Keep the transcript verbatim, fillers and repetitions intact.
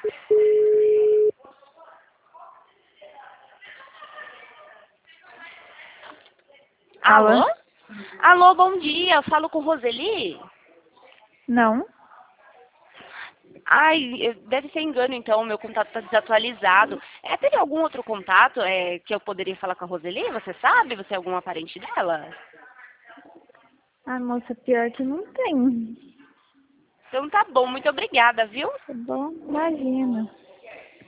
Alô? Alô? Alô, bom dia. Eu falo com Roseli? Não. Ai, deve ser engano, então. O meu contato está desatualizado. É, teria algum outro contato é, que eu poderia falar com a Roseli? Você sabe? Você é algum parente dela? Ah, moça, pior que não tem. Então tá bom. Muito obrigada, viu? Tá bom? Imagina.